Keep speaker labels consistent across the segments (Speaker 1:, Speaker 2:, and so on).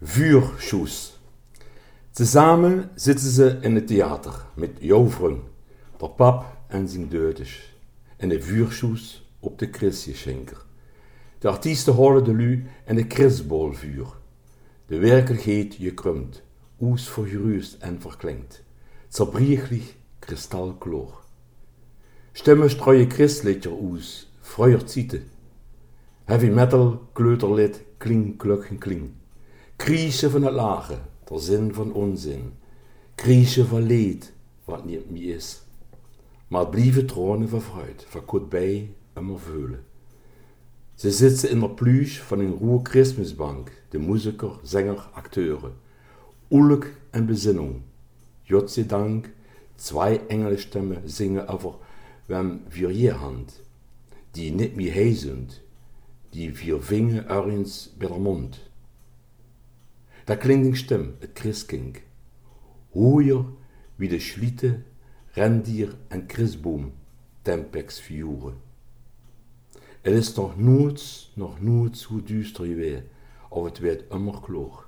Speaker 1: Vuurschuss. Zusammen sitzen sie in het theater met Jouveren, der pap en zijn deuters, en de vuurschuss op de Christjeschenker. De artiesten houden de lu en de Christbolvuur. De werkelijkheid gekrumt, oes vergruist en verklinkt, zerbriechlich kristalkloor. Stimmen strooien Christliedjer oes, freuer zieten. Heavy metal, kleuterlied, kling, kluk en kling. Kriechen van het lage, der zin van onzin. Kriechen van leed, wat niet meer is. Maar het blijven tronen van fruit, van kort bij immer veulen. Ze zitten in de pluche van een ruwe Christmasbank, de musiker, zanger, acteuren. Oelijk en bezinnung. Godzijdank, twee engelenstemmen zingen over wem vier je hand, die niet meer hij zijn, die vier vingen ergens bij de mond. Da klinkt een stem, het Christkink, hoger wie de schliete, rendier en christboom tempex vuren. Het is nog nooit zo duister geweest, of het werd immer kloor.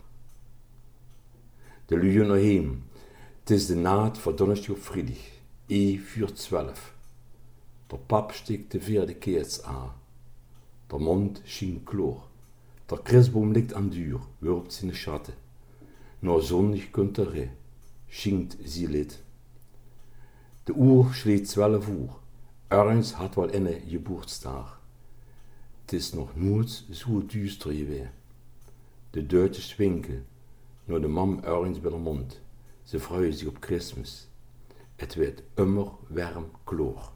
Speaker 1: De luien naar heem, het is de naad van donderdag op vrijdag, 11:12. Der pap steekt de vierde keers aan. Der mond schien kloor. Der Christboom ligt aan duur, werpt zijn schatten. Nur zonnig kunt er schinkt sie lid. De uur schlägt 12 uur. Ergens had wel inne Geburtstag. Het is nog nooit zo duister geweest. De deuters winken, naar de mam ergens bij de mond. Ze freuen zich op Christmas. Het werd immer warm kloor.